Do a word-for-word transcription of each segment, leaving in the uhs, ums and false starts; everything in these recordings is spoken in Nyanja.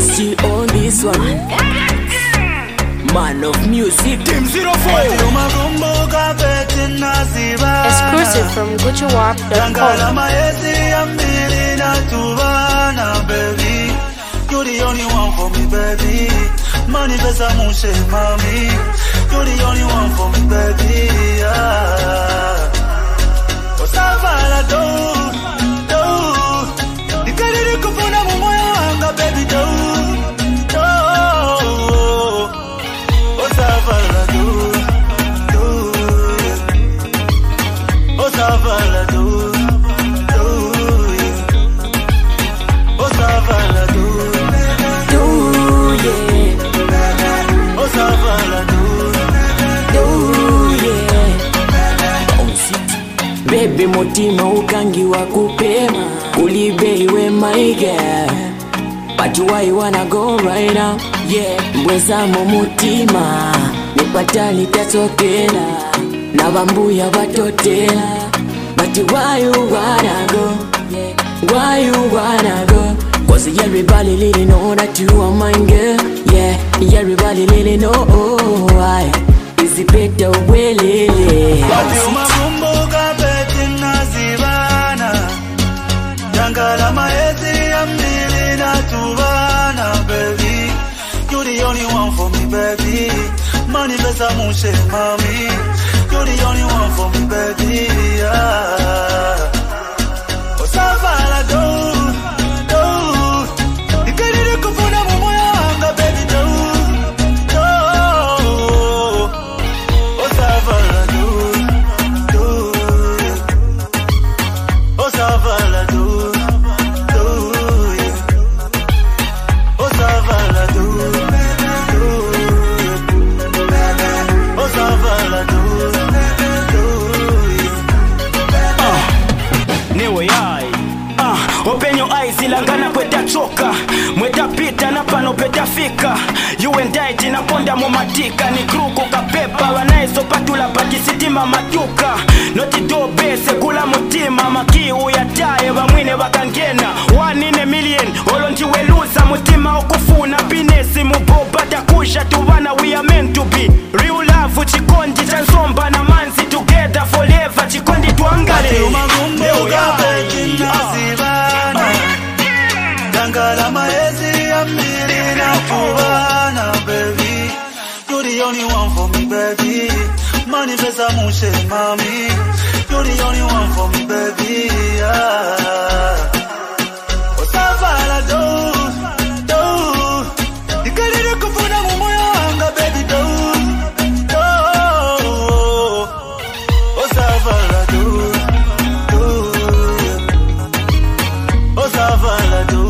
S G on this one. Man of music, Team Zero Four. Exclusive from Gucci Warp dot com. You're the only one for me, baby. Money pesa mushe, mami. You're the only one for me, baby. Yeah. Osavala do, do. Nikali nikufuna mumoyo wanga, baby, do, do. Osavala do, do. Osavala do, do. Osavala do. Baby mutima ukangi wa kupema Ulibe iwe my girl But why you wanna go right now? Yeah, mbweza mo mutima Nipatali tatokela Na bambuya batotela But why you wanna go? Yeah, why you wanna go? Cause everybody really know that you are my girl. Yeah, everybody really know oh, why is it better way lele Makumbuka beti nazivana Jangala maezi ya mbili na tuvana baby. You're the only one for me baby. Money pesa mushe mami. You're the only one for me baby. Yeah. Osavala do. Open your eyes, ilangana kweta choka Mweta pita na pano peta fika You and I tina ponda mumatika Ni kruku kapepa Wanaiso patula pati sitima matuka Noti do bese kula mutima Maki uyataye wamwine wakangena One in a million Olonji weluza mutima ukufuna Pinesi mubobata kusha tuwana We are meant to be Real love chikondi chansomba na manzi Together forever chikondi tuangale Leo ya Jangala maezi ya mbili na tuvana baby. You're the only one for me baby. Money pesa mushe mami. You're the only one for me baby. Yeah. Osavala do, do. Nikali nikufuna mumoyo wanga baby do, do. Osavala do, do. Osavala do.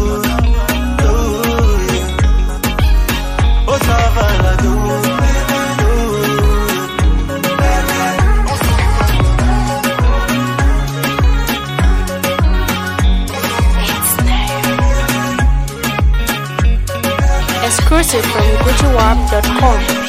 Exclusive from Gucci Warp dot com.